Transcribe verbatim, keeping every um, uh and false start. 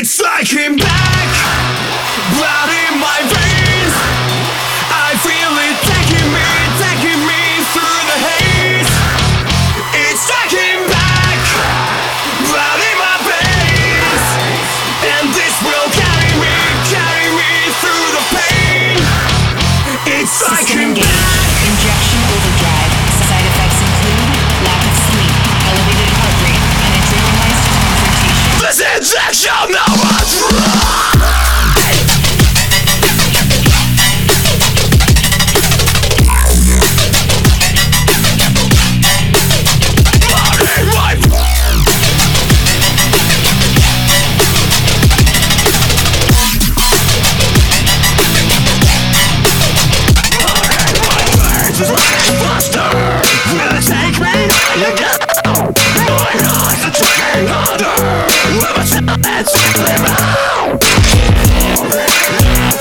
It's like him back, blood in my veins. I feel it taking me, taking me through the haze. It's like him back, blood in my veins. And this will carry me, carry me through the pain. It's like him back. Injection overdrive. Side effects include lack of sleep, elevated heart rate, and adrenalized confrontation. This injection now a drug. Let's live out.